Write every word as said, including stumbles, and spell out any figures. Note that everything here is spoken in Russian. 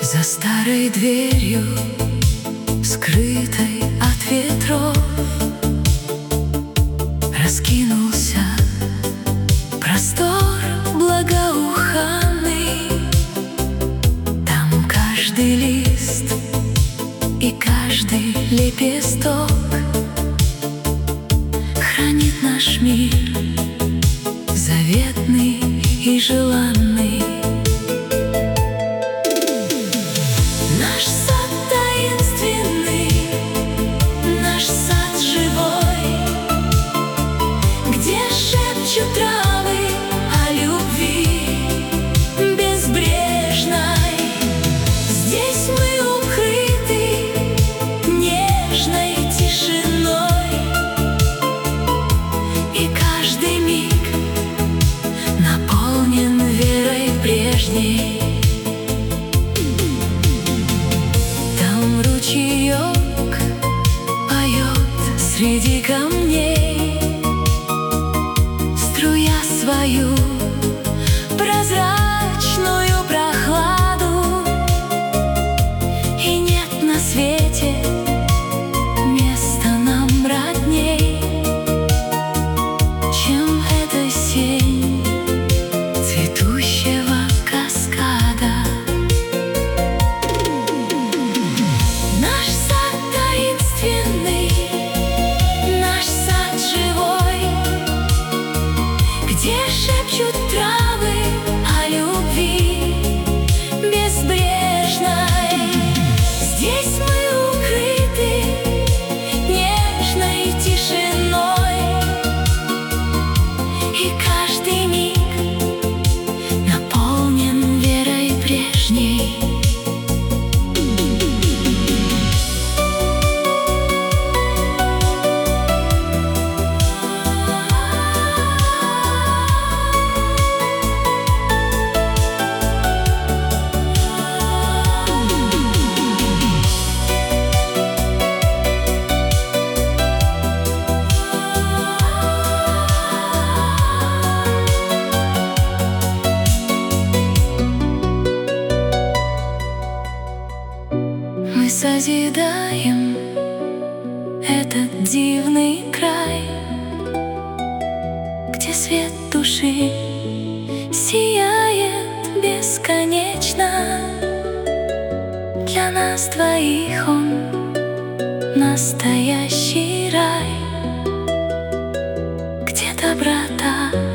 За старой дверью, скрытой от ветров, раскинулся простор благоуханный. Там каждый лист и каждый лепесток хранит наш мир, заветный и желанный. Наш сад таинственный, наш сад живой, где шепчут травы о любви безбрежной. Здесь мы укрыты нежной тишиной, и каждый миг наполнен верой прежней. Там ручеек поет среди камней, струя свою прозрачную прохладу. И нет на свете места нам родней, чем эта сень цветущего каскада. Наш сад таинственный, наш сад живой, где шепчут травы о любви безбрежной. Здесь мы укрыты нежной тишиной, и каждый миг наполнен верой прежней. Мы созидаем этот дивный край, где свет души сияет бесконечно. Для нас двоих он настоящий рай, где доброта